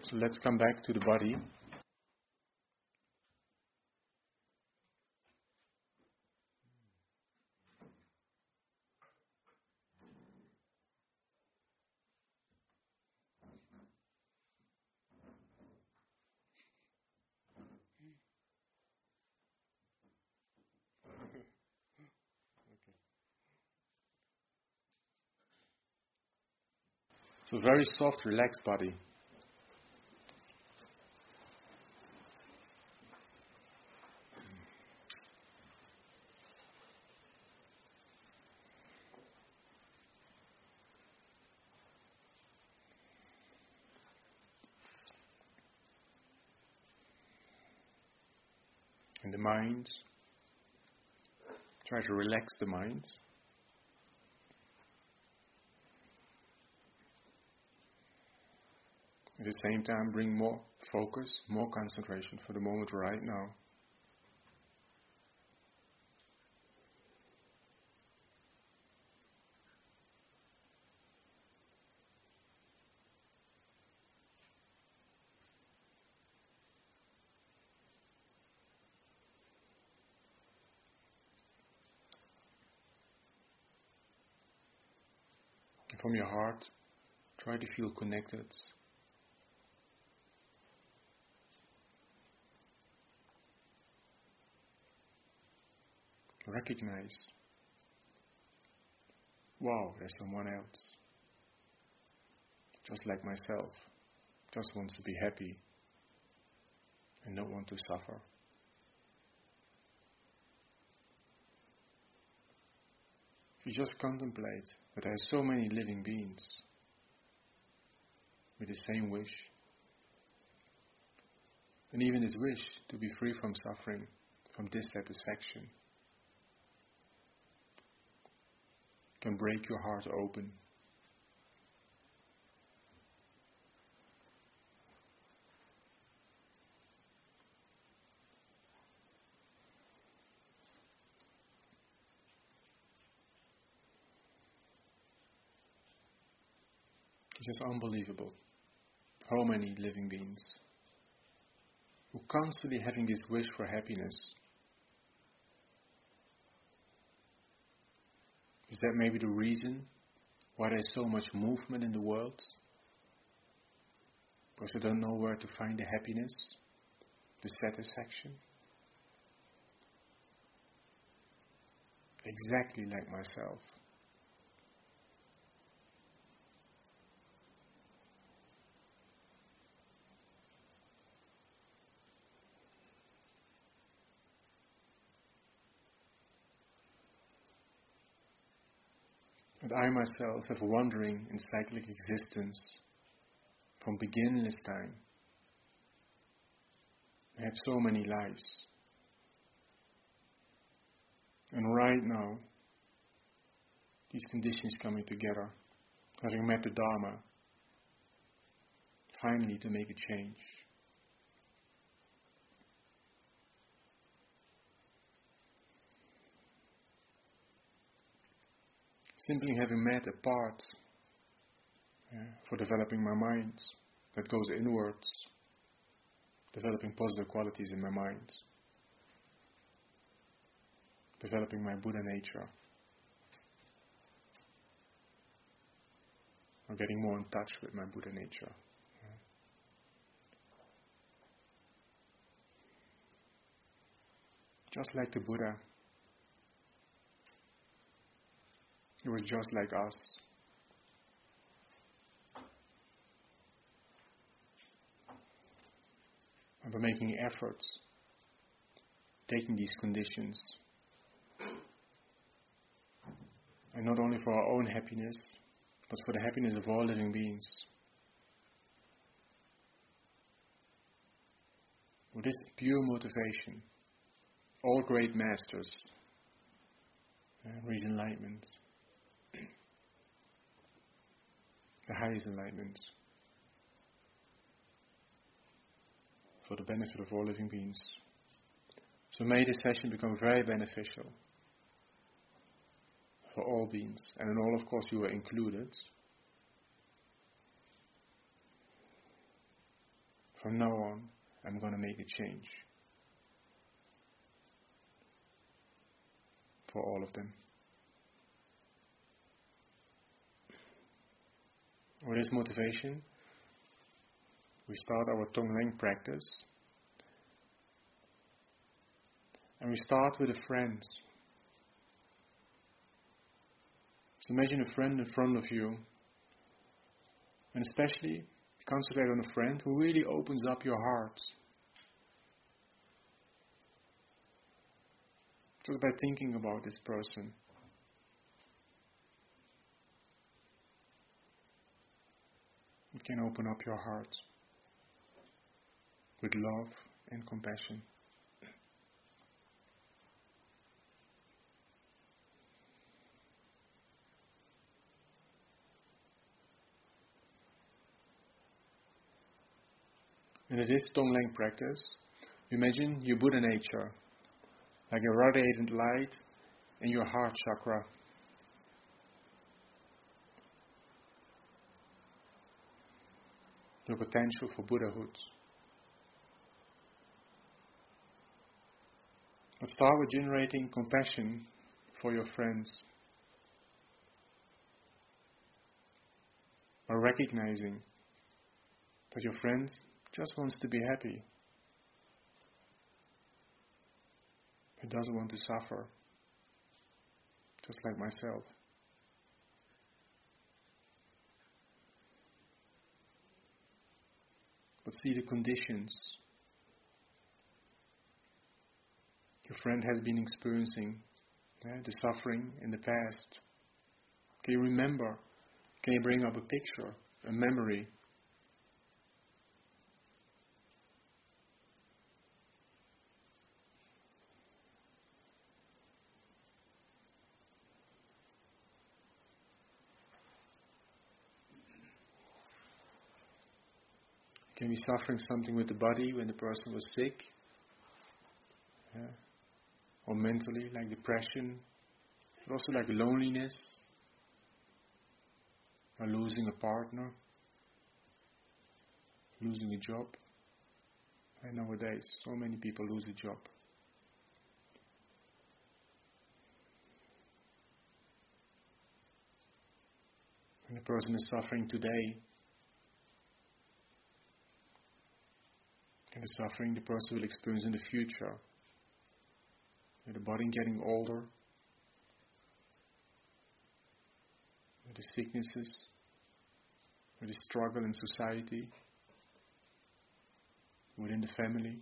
So let's come back to the body. So very soft, relaxed body. And the mind, try to relax the mind. At the same time, bring more focus, more concentration for the moment right now. And from your heart, try to feel connected. Recognize, wow, there's someone else, just like myself, just wants to be happy and not want to suffer. If you just contemplate that there are so many living beings with the same wish, and even this wish to be free from suffering, from dissatisfaction, can break your heart open. It's just unbelievable how many living beings who constantly having this wish for happiness. Is that maybe the reason why there's so much movement in the world? Because they don't know where to find the happiness, the satisfaction? Exactly like myself. And I myself have wandering in cyclic existence from beginningless time. I had so many lives. And right now, these conditions coming together, having met the Dharma, finally to make a change. Simply having met a path for developing my mind that goes inwards, developing positive qualities in my mind, developing my Buddha nature, or getting more in touch with my Buddha nature. Just like the Buddha, he was just like us. And by making efforts, taking these conditions, and not only for our own happiness, but for the happiness of all living beings. With this pure motivation, all great masters reach enlightenment, the highest enlightenment, for the benefit of all living beings. So may this session become very beneficial for all beings, and in all, of course, you are included. From now on, I'm going to make a change for all of them. With this motivation, we start our Tonglen practice. And we start with a friend. So imagine a friend in front of you. And especially, concentrate on a friend who really opens up your heart. Just by thinking about this person. You can open up your heart with love and compassion. And in this Tonglen practice, imagine your Buddha nature, like a radiant light in your heart chakra. Your potential for Buddhahood. But start with generating compassion for your friends. By recognizing that your friend just wants to be happy. He doesn't want to suffer. Just like myself. But see the conditions your friend has been experiencing, the suffering in the past. Can you remember? Can you bring up a picture, a memory? Can be suffering something with the body when the person was sick, or mentally, like depression, but also like loneliness, or losing a partner, losing a job. And nowadays, so many people lose a job. And the person is suffering today, and the suffering the person will experience in the future. With the body getting older, with the sicknesses, with the struggle in society, within the family,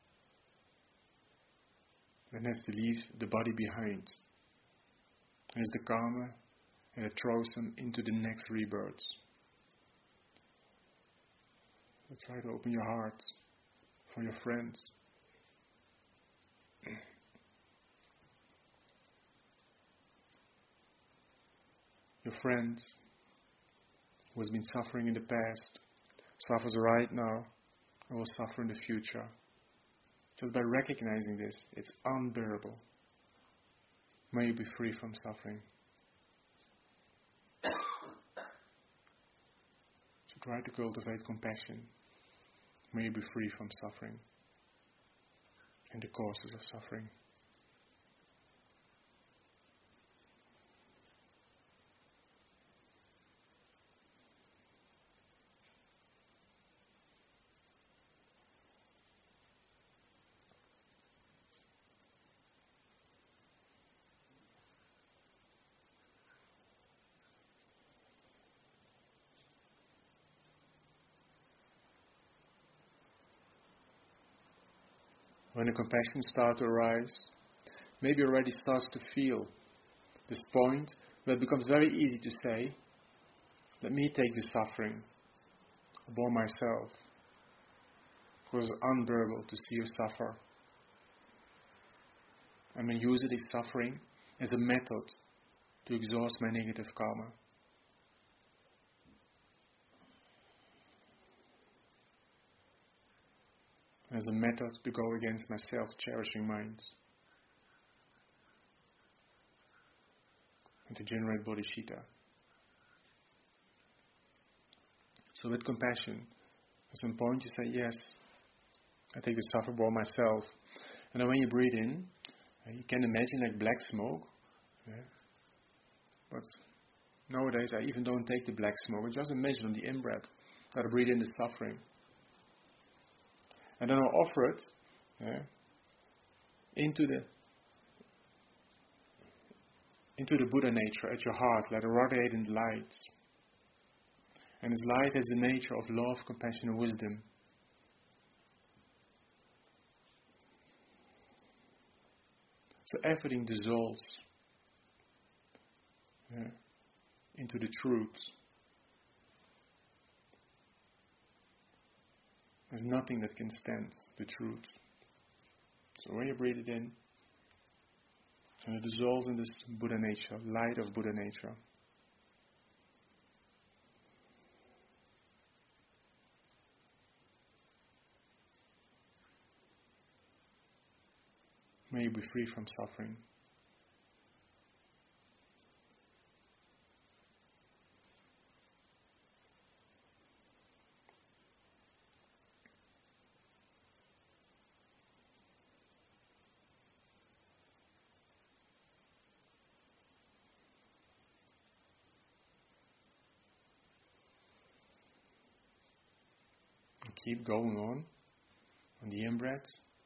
and has to leave the body behind. And it's the karma and it throws them into the next rebirth. So try to open your heart for your friends. Your friend who has been suffering in the past, suffers right now, and will suffer in the future. Just by recognizing this, it's unbearable. May you be free from suffering. So try to cultivate compassion. May you be free from suffering and the causes of suffering. When the compassion starts to arise, maybe already starts to feel this point where it becomes very easy to say, let me take the suffering upon myself, because it's unbearable to see you suffer. I'm going to use this suffering as a method to exhaust my negative karma. As a method to go against my self-cherishing minds. And to generate bodhicitta. So with compassion, At some point you say, yes, I take the suffering ball myself. And then when you breathe in, you can imagine like black smoke. Yeah. But nowadays I even don't take the black smoke. I just imagine on the in-breath that I breathe in the suffering. And then I offer it into the Buddha nature at your heart. Let it radiate in light. And this light has the nature of love, compassion and wisdom. So everything dissolves into the truth. There's nothing that can stand the truth. So when you breathe it in, and it dissolves in this Buddha nature, light of Buddha nature. May you be free from suffering. And keep going on the in-breath.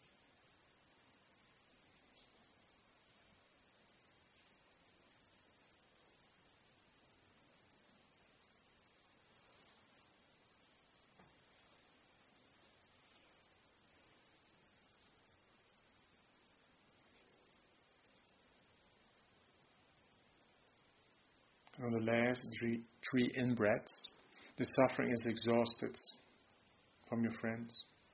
On the last three in-breaths, the suffering is exhausted from your friends.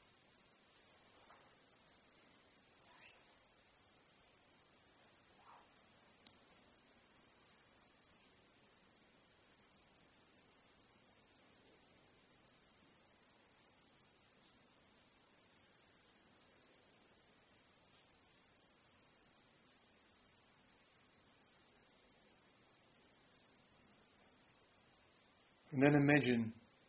And then imagine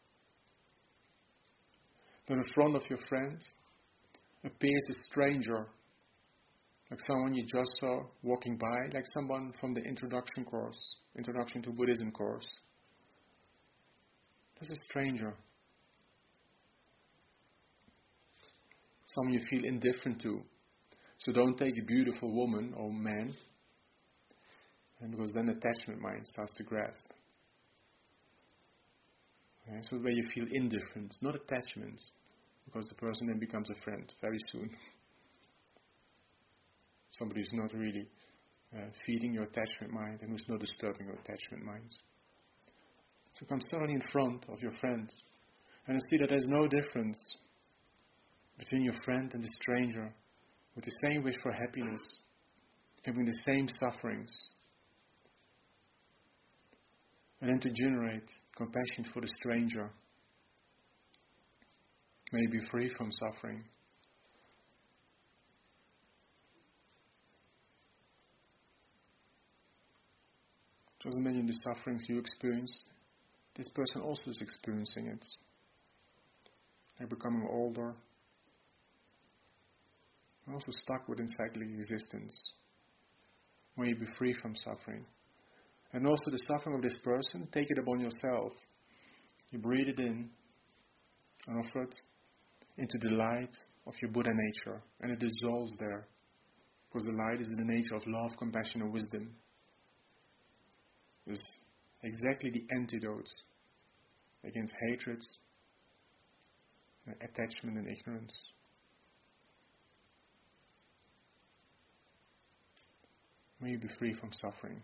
that in front of your friend appears a stranger, like someone you just saw walking by, like someone from the Introduction to Buddhism course. There's a stranger. Someone you feel indifferent to. So don't take a beautiful woman or man, and because then attachment mind starts to grasp. Okay, so where you feel indifferent, not attachment, because the person then becomes a friend very soon. Somebody who's not really feeding your attachment mind and who's not disturbing your attachment mind. So come suddenly in front of your friend and see that there's no difference between your friend and the stranger, with the same wish for happiness, having the same sufferings. And then to generate compassion for the stranger. May you be free from suffering. Just imagine the sufferings you experience. This person also is experiencing it. They're becoming older. They're also stuck within cyclic existence. May you be free from suffering. And also the suffering of this person, take it upon yourself. You breathe it in and offer it into the light of your Buddha nature. And it dissolves there. Because the light is in the nature of love, compassion and wisdom. It's exactly the antidote against hatred, attachment and ignorance. May you be free from suffering.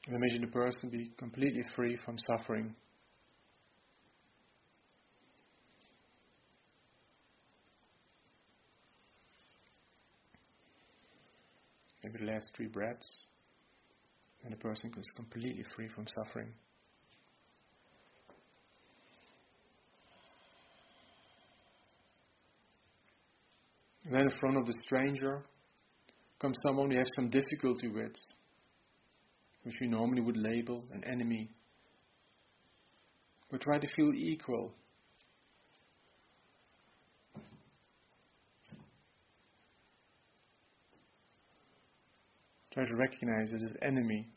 And imagine the person be completely free from suffering. Maybe the last 3 breaths, and the person is completely free from suffering. And then in front of the stranger comes someone you have some difficulty with, which we normally would label an enemy. But try to feel equal. Try to recognize it as enemy.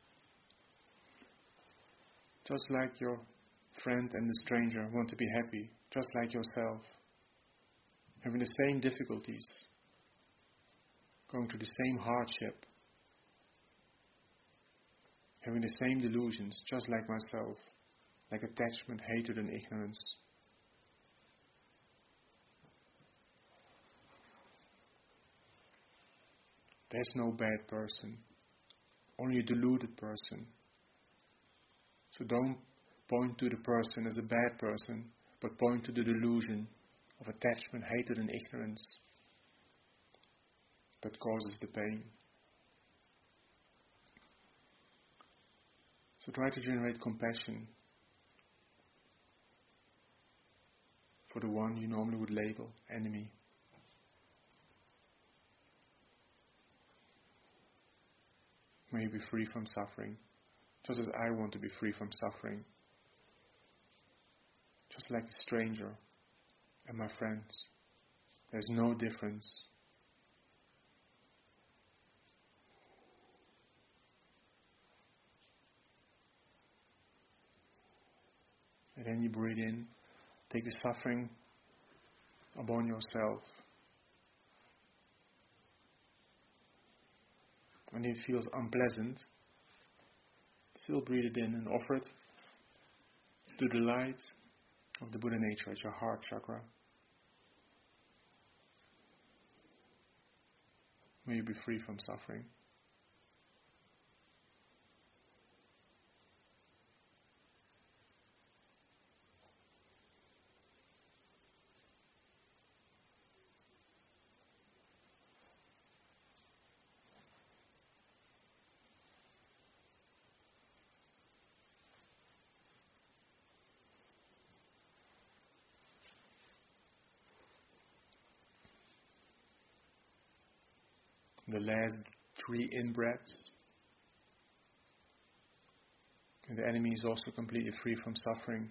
Just like your friend and the stranger want to be happy, just like yourself. Having the same difficulties, going through the same hardship, having the same delusions, just like myself, like attachment, hatred and ignorance. There's no bad person, only a deluded person. So don't point to the person as a bad person, but point to the delusion of attachment, hatred and ignorance that causes the pain. So try to generate compassion for the one you normally would label enemy. May you be free from suffering, just as I want to be free from suffering. Just like the stranger and my friends. There's no difference. And then you breathe in, take the suffering upon yourself. When it feels unpleasant, still breathe it in and offer it to the light of the Buddha nature at your heart chakra. May you be free from suffering. The last 3 in-breaths. And the enemy is also completely free from suffering.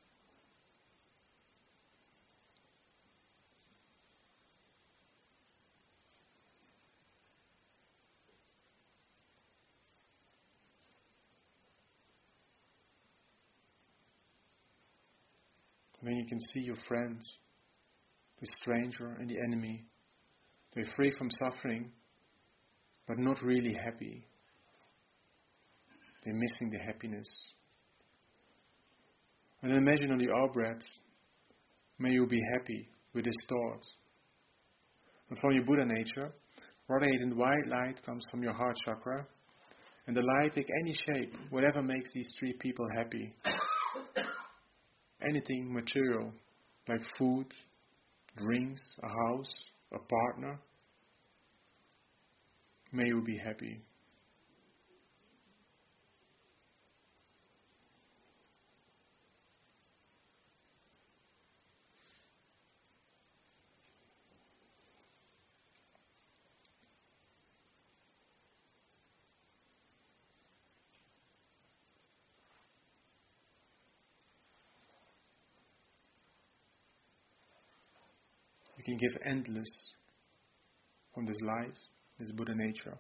And then you can see your friends, the stranger and the enemy. They're free from suffering, but not really happy. They're missing the happiness. And then imagine on the out-breath, may you be happy with this thought. And from your Buddha nature, radiant white light comes from your heart chakra. And the light take any shape, whatever makes these 3 people happy. Anything material, like food, drinks, a house, a partner. May you be happy. You can give endless from this light, this Buddha nature.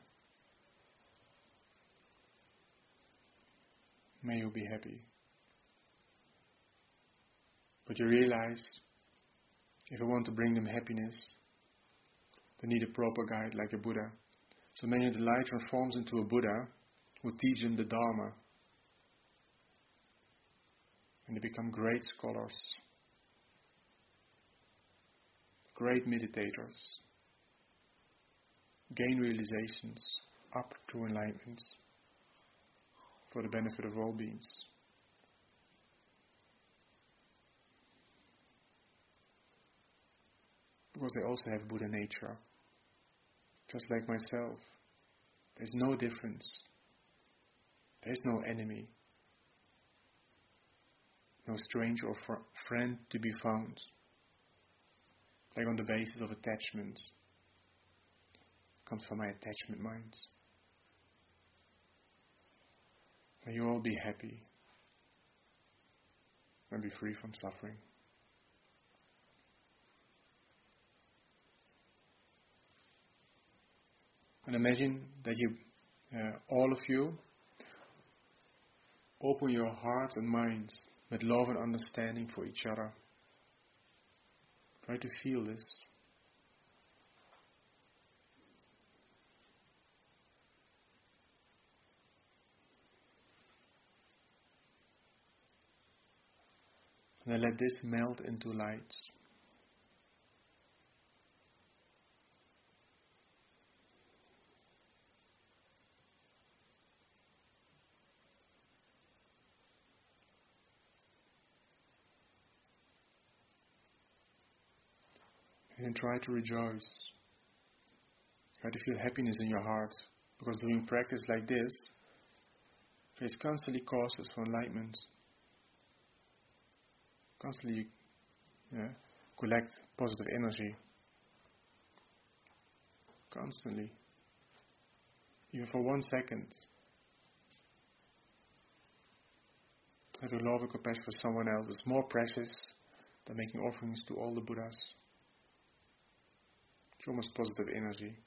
May you be happy. But you realize, if I want to bring them happiness, they need a proper guide like a Buddha. So many of the light transforms into a Buddha who teach them the Dharma. And they become great scholars, great meditators, gain realizations up to enlightenment. for the benefit of all beings. Because they also have Buddha nature, just like myself. There's no difference. There's no enemy, no stranger or friend to be found, like on the basis of attachment. Comes from my attachment minds. May you all be happy and be free from suffering. And imagine that you, all of you, open your hearts and minds with love and understanding for each other. Try to feel this. And then let this melt into light. And try to rejoice. Try to feel happiness in your heart. Because doing practice like this creates constantly causes for enlightenment. Constantly collect positive energy. Constantly. Even for 1 second. And to love and compassion for someone else is more precious than making offerings to all the Buddhas. It's almost positive energy.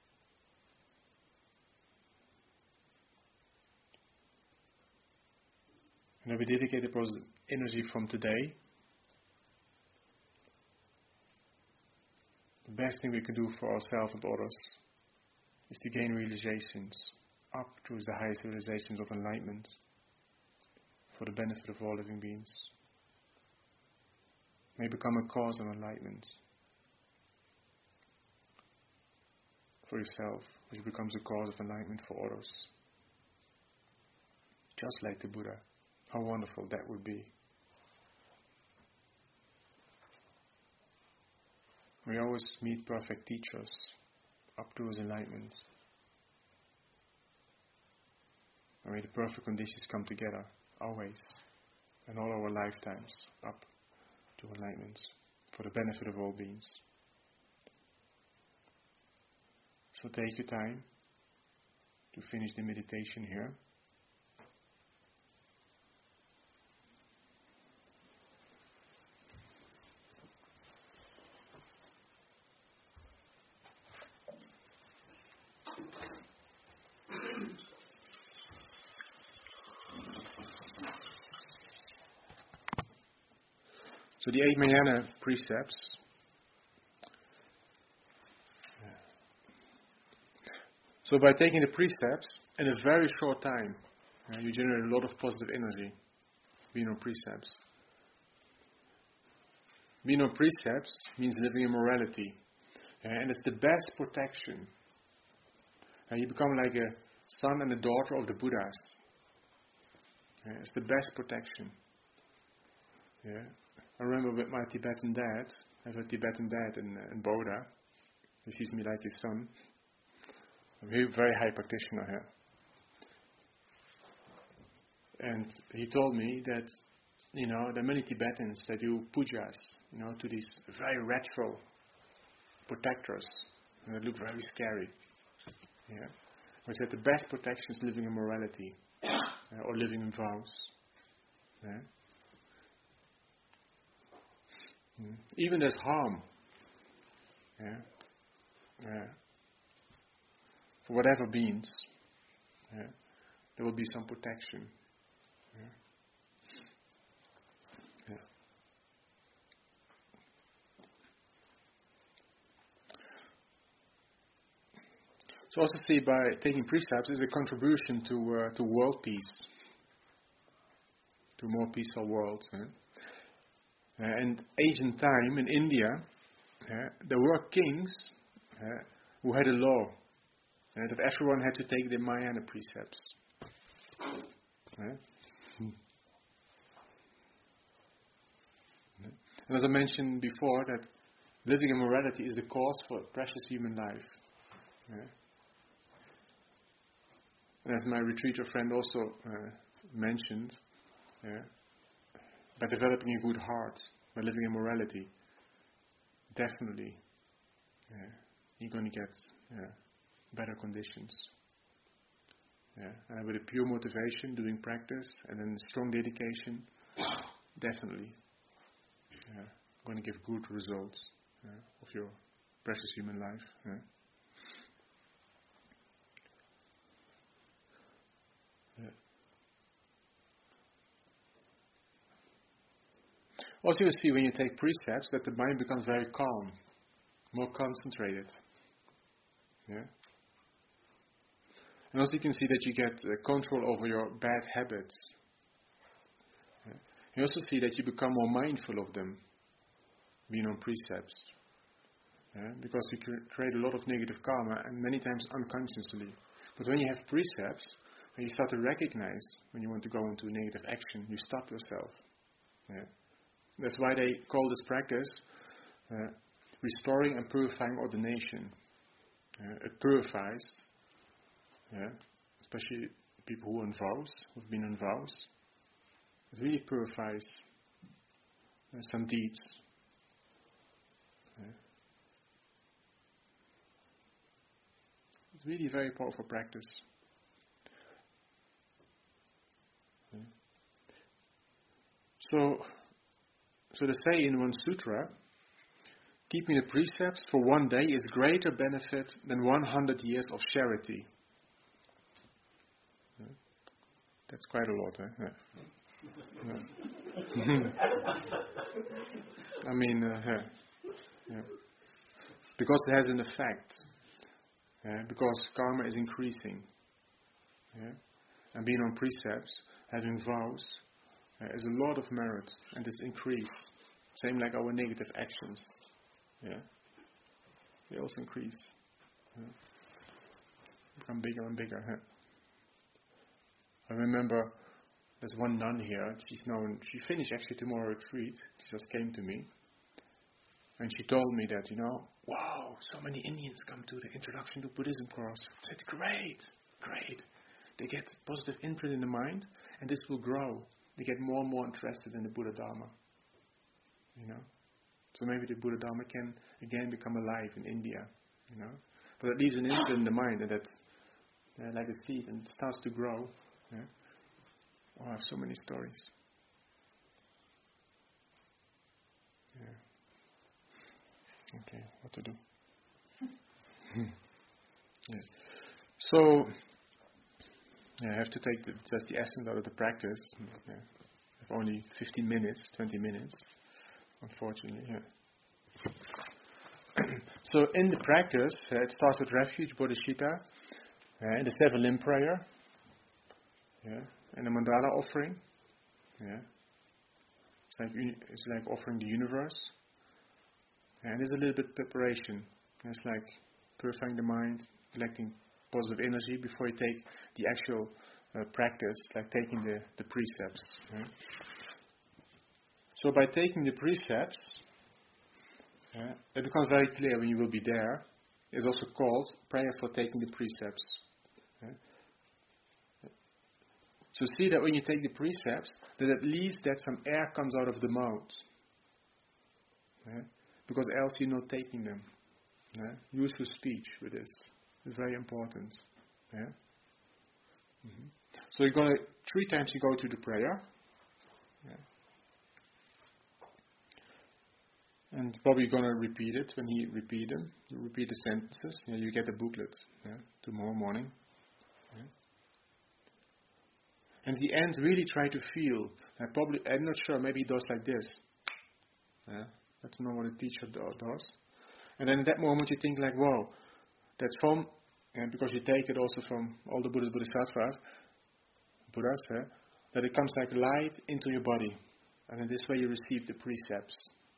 And if we dedicate the positive energy from today, the best thing we can do for ourselves and others is to gain realizations up towards the highest realizations of enlightenment for the benefit of all living beings. May become a cause of enlightenment for yourself, which becomes a cause of enlightenment for others. Just like the Buddha. How wonderful that would be. We always meet perfect teachers up to his enlightenment. And may the perfect conditions come together, always, and all our lifetimes, up to enlightenment, for the benefit of all beings. So take your time to finish the meditation here. So the 8 Mahayana precepts, so by taking the precepts in a very short time, you generate a lot of positive energy, being on precepts. Being on precepts means living in morality, and it's the best protection. You become like a son and a daughter of the Buddhas. It's the best protection. I remember with my Tibetan dad, I have a Tibetan dad in Bodha. He sees me like his son. I'm a very high practitioner here. And he told me that, there are many Tibetans that do pujas, to these very retro protectors. And they look very scary. But said the best protection is living in morality, or living in vows. Even there's harm. For whatever means, there will be some protection. So also see by taking precepts is a contribution to world peace, to a more peaceful world. And ancient time in India, there were kings who had a law that everyone had to take the Mahayana precepts. Yeah? And as I mentioned before, that living in morality is the cause for precious human life. Yeah? And as my retreater friend also mentioned, by developing a good heart, by living in morality, definitely you're going to get better conditions. And with a pure motivation, doing practice, and then strong dedication, definitely going to give good results of your precious human life. Also, you see when you take precepts that the mind becomes very calm, more concentrated. Yeah. And also you can see that you get control over your bad habits. Yeah. You also see that you become more mindful of them, being on precepts. Yeah. Because you create a lot of negative karma, and many times unconsciously. But when you have precepts, when you start to recognize when you want to go into a negative action, you stop yourself. Yeah. That's why they call this practice restoring and purifying ordination. It purifies, especially people who are in vows, who've been in vows. It really purifies some deeds. It's really a very powerful practice. So they say in one sutra, keeping the precepts for one day is greater benefit than 100 years of charity. That's quite a lot, I mean, because it has an effect. Because karma is increasing. And being on precepts, having vows, is a lot of merit, and this increase. Same like our negative actions. They also increase. Become bigger and bigger. I remember there's one nun here. She finished actually tomorrow retreat. She just came to me. And she told me that, wow, so many Indians come to the Introduction to Buddhism course. I said, great. They get positive imprint in the mind, and this will grow. They get more and more interested in the Buddha Dharma. So maybe the Buddha Dharma can again become alive in India. But it leaves an imprint in the mind, and that, like a seed, and it starts to grow. Oh, I have so many stories. Okay, what to do? So, I have to take just the essence out of the practice. I have only 15 minutes, 20 minutes, unfortunately. So in the practice, it starts with refuge, bodhicitta, and the 7 limb prayer, and the mandala offering. It's like offering the universe. And there's a little bit of preparation. It's like purifying the mind, collecting positive energy before you take the actual practice, like taking the precepts. So by taking the precepts, it becomes very clear when you will be there. It's also called prayer for taking the precepts. So see that when you take the precepts, that at least that some air comes out of the mouth. Because else you're not taking them. Use your speech with this. It's very important. So you're going to, 3 times you go to the prayer. And probably going to repeat it when he repeat them. You repeat the sentences. You get a booklet tomorrow morning. And at the end, really try to feel. I'm not sure, maybe he does like this. That's not what a teacher does. And then in that moment you think like, whoa, that's from, and because you take it also from all the Buddhas, Bodhisattvas, Buddhas, that it comes like light into your body. And in this way you receive the precepts.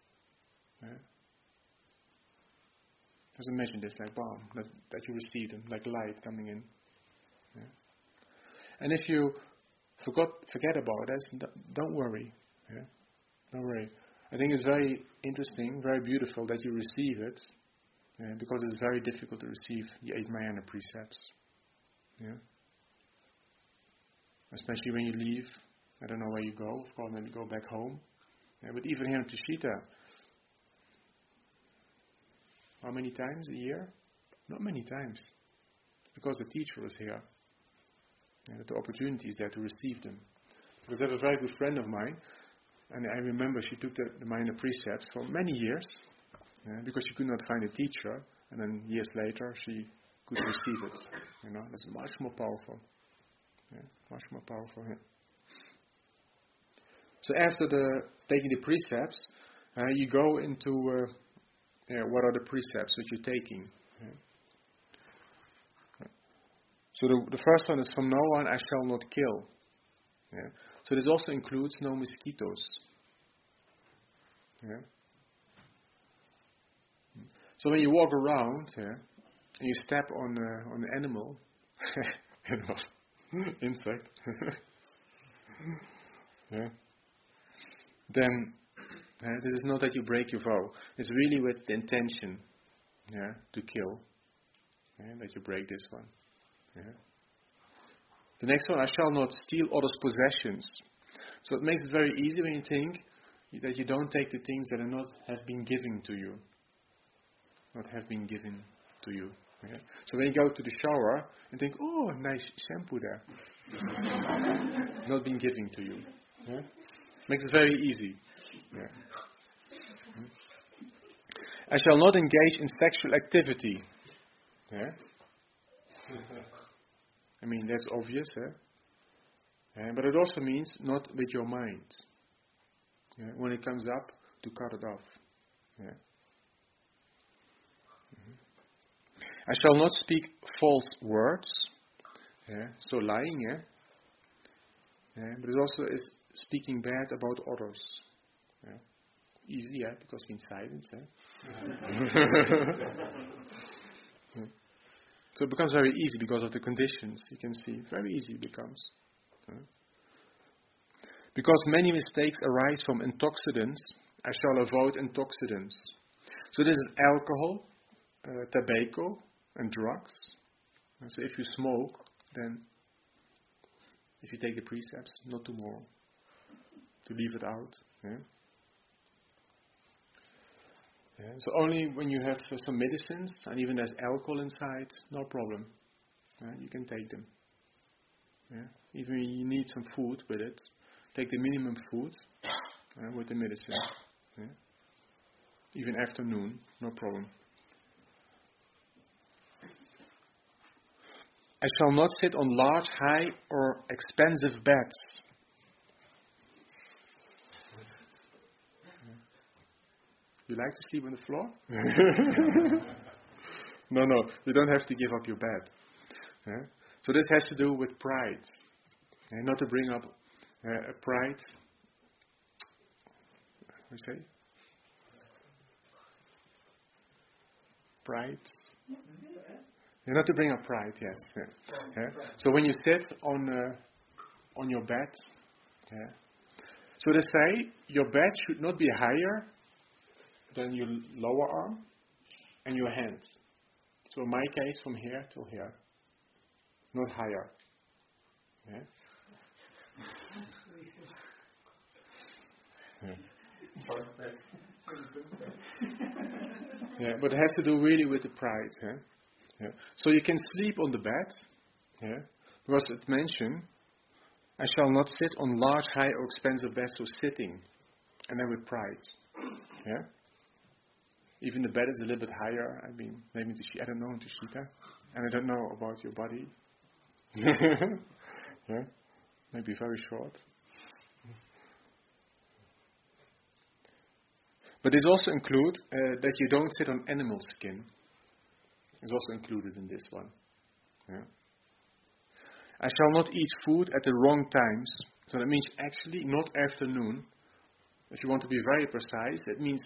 Just imagine this like balm, that you receive them, like light coming in. And if you forget about this. Don't worry. Yeah? Don't worry. I think it's very interesting, very beautiful that you receive it, because it's very difficult to receive the 8 Mahayana precepts. Yeah? Especially when you leave. I don't know where you go. Of course, then you go back home. Yeah, but even here in Tushita, how many times a year? Not many times. Because the teacher is here. And the opportunity is there to receive them. Because I have a very good friend of mine, and I remember she took the minor precepts for many years, because she could not find a teacher, and then years later she could receive it. That's much more powerful. Much more powerful. Yeah. So after taking the precepts, you go into what are the precepts which you're taking. So the first one is, from now on I shall not kill. Yeah. So this also includes no mosquitoes. Yeah. So when you walk around and you step on an animal, insect, yeah, then this is not that you break your vow. It's really with the intention, to kill, that you break this one. Yeah. The next one, I shall not steal others' possessions. So it makes it very easy when you think that you don't take the things that have been given to you. Not have been given to you. Okay? So when you go to the shower and think, oh, nice shampoo there. Not been given to you. Yeah? Makes it very easy. Yeah. I shall not engage in sexual activity. Yeah? I mean, that's obvious, but it also means not with your mind. Yeah? When it comes up, to cut it off. Yeah? I shall not speak false words. Yeah? So lying, but it also is speaking bad about others. Yeah? Easy, because we're in silence. Yeah. So it becomes very easy because of the conditions. You can see, very easy it becomes. Because many mistakes arise from intoxicants, I shall avoid intoxicants. So this is alcohol, tobacco, and drugs. And so if you smoke, then if you take the precepts, not tomorrow. To leave it out. Yeah? Yeah, so only when you have some medicines, and even there's alcohol inside, no problem. You can take them. Yeah? Even when you need some food with it, take the minimum food with the medicine. Yeah? Even afternoon, no problem. I shall not sit on large, high, or expensive beds. You like to sleep on the floor? No, you don't have to give up your bed. Yeah? So this has to do with pride. And not to bring up a pride. What do you say? Pride. Yeah, not to bring up pride, yes. Yeah. So when you sit on your bed, so they say your bed should not be higher than your lower arm and your hand. So in my case, from here till here, not higher. Yeah? Yeah, but it has to do really with the pride. Yeah? So you can sleep on the bed, because it mentioned, I shall not sit on large, high, or expensive beds, so sitting, and then with pride. Yeah? Even the bed is a little bit higher. I mean, maybe I don't know in Tushita, and I don't know about your body. Yeah? Maybe very short. But it also includes that you don't sit on animal skin. It's also included in this one. Yeah? I shall not eat food at the wrong times. So that means actually not afternoon. If you want to be very precise, that means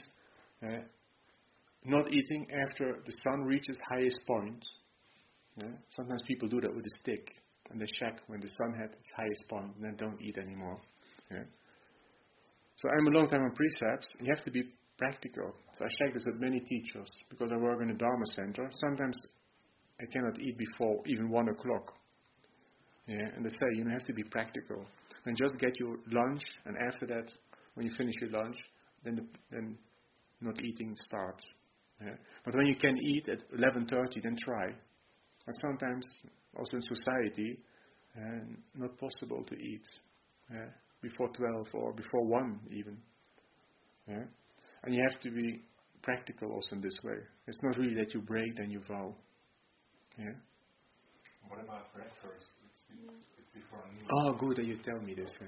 not eating after the sun reaches highest point. Yeah? Sometimes people do that with a stick. and they check when the sun had its highest point, and then don't eat anymore. Yeah. So I'm a long time on precepts. You have to be practical. So I check this with many teachers because I work in a Dharma center. Sometimes I cannot eat before even 1 o'clock. Yeah, and they say you have to be practical and just get your lunch, and after that, when you finish your lunch, then not eating starts. Yeah. But when you can eat at 11:30, then try. But sometimes, also in society, not possible to eat before 12 or before 1 even. Yeah. And you have to be practical also in this way. It's not really that you break, then you vow. Yeah. What about breakfast? It's before a meal. Oh, good that you tell me this.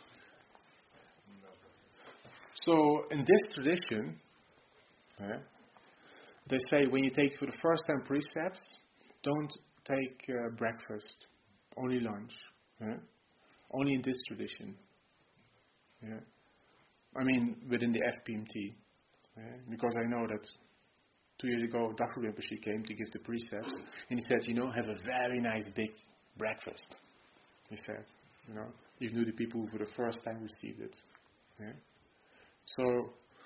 So in this tradition, they say when you take for the first time precepts, don't take breakfast, only lunch. Only in this tradition. I mean, within the FPMT. Because I know that 2 years ago, Dr. Rinpoche came to give the precepts, and he said, have a very nice big breakfast. He said, even to the people who for the first time received it. So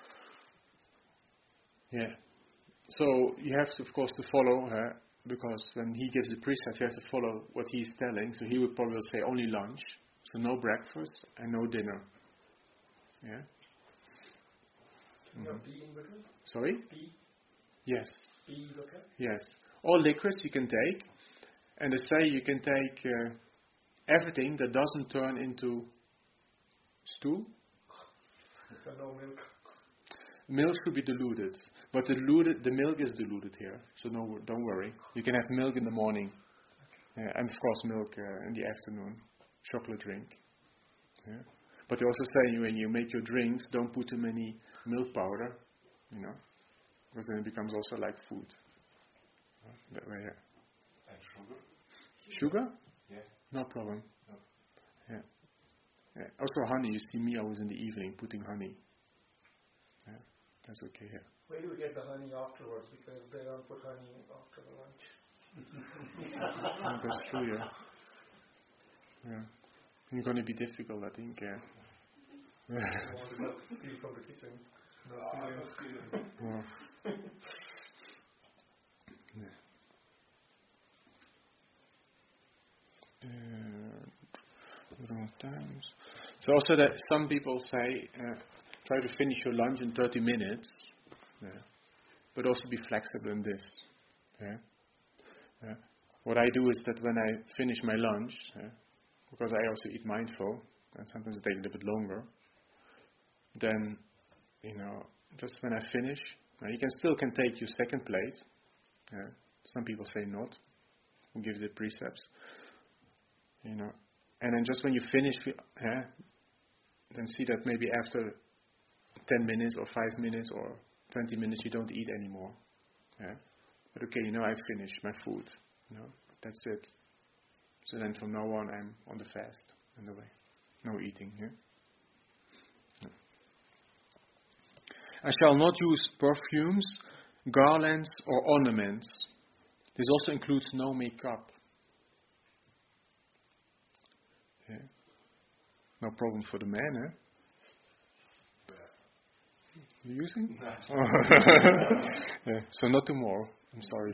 you have to, of course, to follow, because when he gives the precept, you have to follow what he's telling. So he would probably say only lunch, so no breakfast and no dinner. Yeah. No tea in between? Sorry? Tea? Yes. Tea is okay? Yes. All liquids you can take, and they say you can take everything that doesn't turn into stew. So no milk? Milk should be diluted, but the milk is diluted here, so don't worry. You can have milk in the morning, and of course milk in the afternoon, chocolate drink. Yeah. But they also say when you make your drinks, don't put too many milk powder, because then it becomes also like food. That way, yeah. And sugar? Sugar? Yeah. No problem. No. Yeah. Also honey. You see me always in the evening putting honey. Yeah. That's okay here. Where do we get the honey afterwards? Because they don't put honey after the lunch. That's true, yeah. Yeah. It's going to be difficult, I think. Yeah. I want to not steal from the kitchen. No stealing. Well, wrong times. So also that some people say try to finish your lunch in 30 minutes, but also be flexible in this. What I do is that when I finish my lunch, because I also eat mindful, and sometimes it takes a little bit longer, then, just when I finish, you can take your second plate. Some people say not, who give the precepts, and then just when you finish, then see that maybe after 10 minutes or 5 minutes or 20 minutes you don't eat anymore. But okay, I finished my food. That's it. So then from now on I'm on the fast in the way. No eating. I shall not use perfumes, garlands or ornaments. This also includes no makeup. No problem for the man, You using? So not tomorrow. I'm sorry.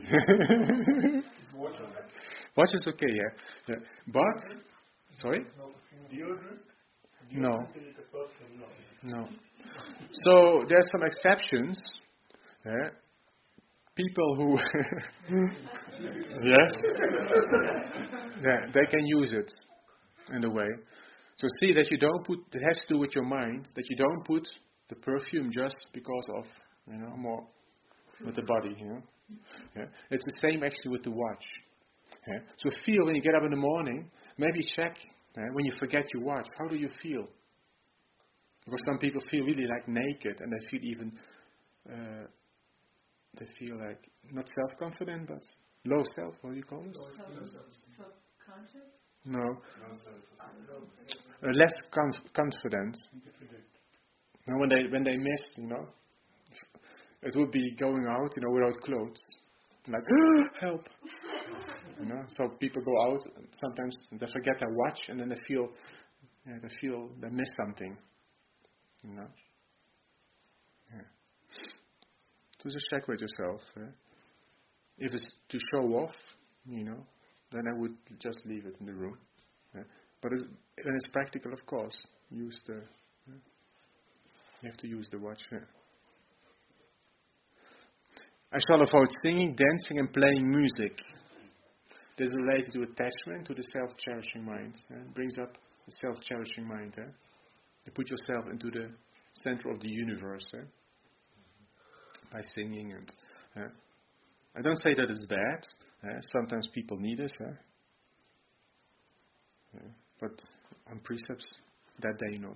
Watch is okay, yeah. But, sorry? Deodorant? No. So there's some exceptions. People who, yes, they can use it in a way. So see that you don't put. It has to do with your mind that you don't put the perfume just because of more with the body. It's the same actually with the watch. So feel when you get up in the morning. Maybe check when you forget your watch. How do you feel? Because some people feel really like naked, and they feel even. They feel like not self-confident, but low self. What do you call this? Self-conscious? No. Less confident. Now when they miss, it would be going out, without clothes, like help. You know, so people go out and sometimes they forget their watch, and then they feel they miss something. You know. Yeah. So just check with yourself. If it's to show off, you know, then I would just leave it in the room. But when it's practical, of course, use the. You have to use the watch. I shall avoid singing, dancing, and playing music. This is related to attachment, to the self-cherishing mind. It brings up the self-cherishing mind. You put yourself into the center of the universe by singing. And I don't say that it's bad. Sometimes people need this. But on precepts, that day not.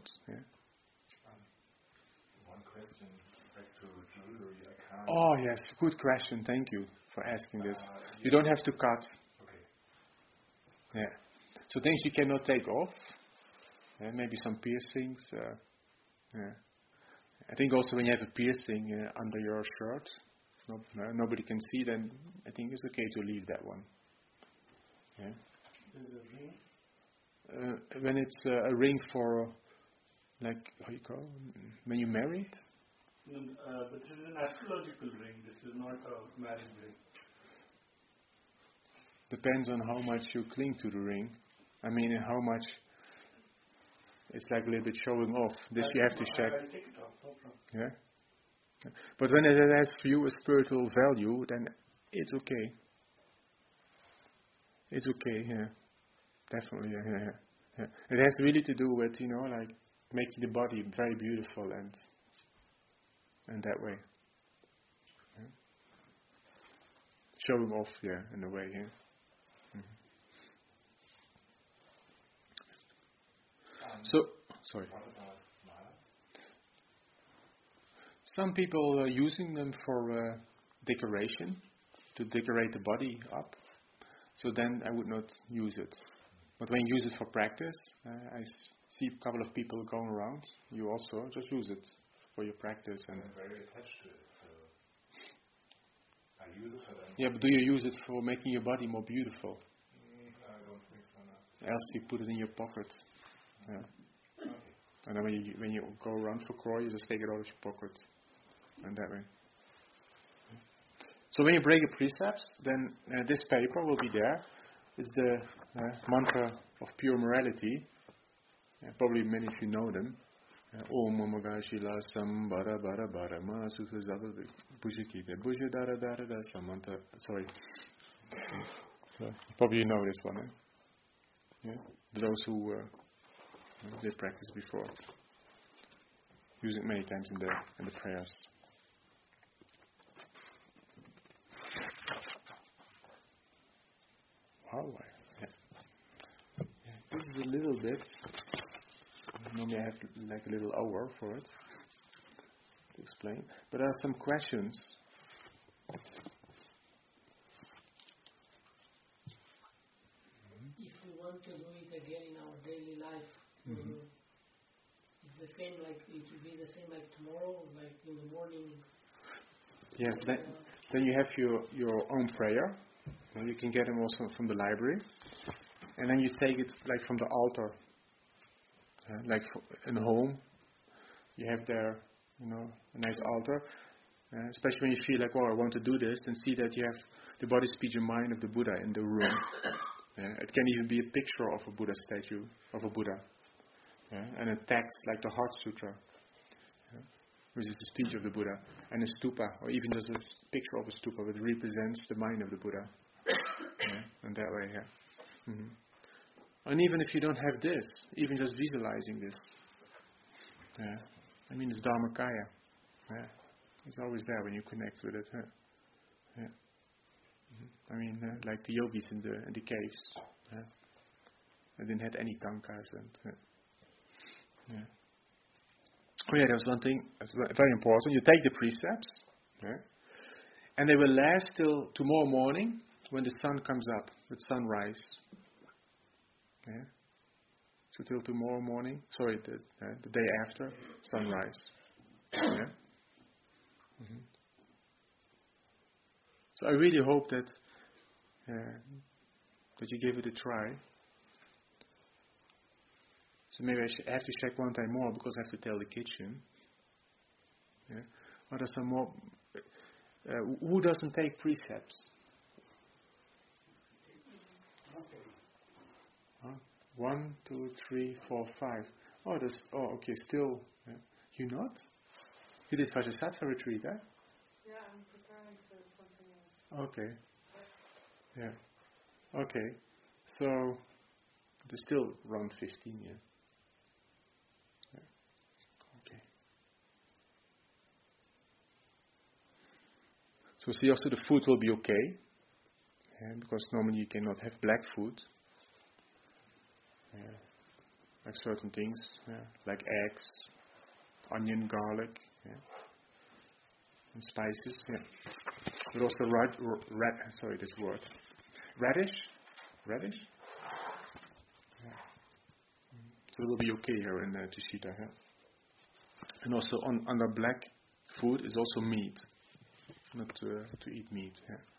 One question back to jewelry. I can't. Oh yes, good question. Thank you for asking this. You don't have to cut. Okay. Yeah. So things you cannot take off. Maybe some piercings. Yeah. I think also when you have a piercing under your shirt, nobody can see, then I think it's okay to leave that one. Yeah. Is it a ring? When it's a ring for, like, how you call it? When you're married? But this is an astrological ring. This is not a marriage ring. Depends on how much you cling to the ring. I mean, how much it's like a little bit showing off. This you have to check. I'll take it off, no problem. Yeah. But when it has for you a spiritual value, then it's okay. It's okay. Yeah. Definitely. Yeah. It has really to do with, you know, like making the body very beautiful and that way. Yeah. Showing off, in a way. Yeah. So, sorry. What about malas? Some people are using them for decoration, to decorate the body up. So then I would not use it. But when you use it for practice, I see a couple of people going around. You also just use it for your practice. And I'm very attached to it, so I use it for them. yeah, but do you use it for making your body more beautiful? I don't think so, no. Else you put it in your pocket. Yeah. Okay. And then when you go around for Kroy, you just take it out of your pocket. And that way. So when you break a precepts, then this paper will be there. It's the mantra of pure morality. Probably many of you know them. Om Mamagashila Sam Bara Bara Bara Ma Sutazada Bujikita Buja Dara Dara Da Samanta. Sorry. Probably you know this one. Yeah? Those who did practice before. Use it many times in the prayers. Wow. This is a little bit. Normally I have like a little hour for it to explain. But there are some questions. If we want to do it again in our daily life, it's the same, like it will be the same like tomorrow, like in the morning. Yes, then you have your own prayer. You can get them also from the library. And then you take it like from the altar. Like in home, you have there, a nice altar. Especially when you feel like, I want to do this, and see that you have the body, speech, and mind of the Buddha in the room. It can even be a picture of a Buddha statue, of a Buddha. And a text like the Heart Sutra, which is the speech of the Buddha. And a stupa, or even just a picture of a stupa, which represents the mind of the Buddha. And that way, And even if you don't have this, even just visualizing this, it's Dharmakaya. It's always there when you connect with it. Like the yogis in the caves. They didn't have any tankas and. There was one thing that's very important. You take the precepts, and they will last till tomorrow morning when the sun comes up with sunrise. So till tomorrow morning. Sorry, the day after sunrise. So I really hope that that you give it a try. So maybe I have to check one time more because I have to tell the kitchen. Yeah. What are some more? Who doesn't take precepts? Huh? 1, 2, 3, 4, 5. Okay, still. Yeah. You not? You did Vajrasattva retreat, eh? Yeah, I'm preparing for something else. Okay. Yeah. Okay. So, there's still around 15, yeah. Okay. So see, also the food will be okay, because normally you cannot have black food, like certain things, like eggs, onion, garlic, and spices. But also radish. So it will be okay here in Tushita. And also under black food is also meat. Not to eat meat.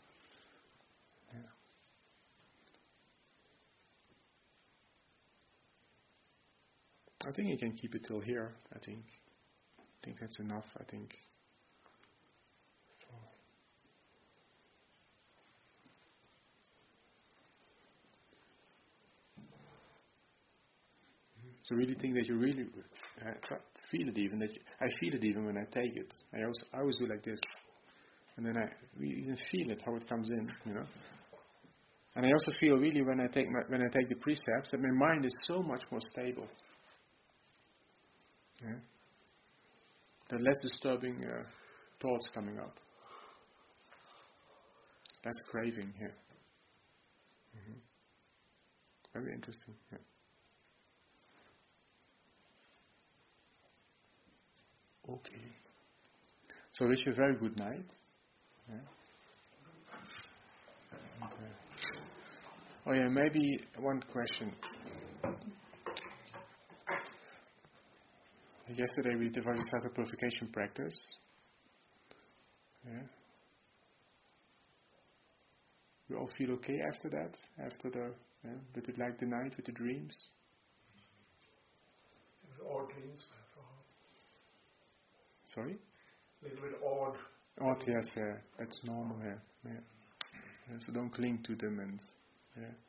I think you can keep it till here. I think that's enough. I think. So really think that you really feel it. Even that I feel it even when I take it. I always do like this. And then we even feel it, how it comes in, And I also feel really when I take the precepts that my mind is so much more stable. Yeah? There are less disturbing thoughts coming up. Less craving here. Mm-hmm. Very interesting. Yeah. Okay. So I wish you a very good night. Yeah. Oh yeah, maybe one question. Yesterday we did Vajrasattva purification practice. Yeah. You all feel okay after that? Did you like the night with the dreams? Odd dreams. Sorry? A little bit odd. Odd, yes, that's normal. Yeah. So don't cling to them and. Yeah.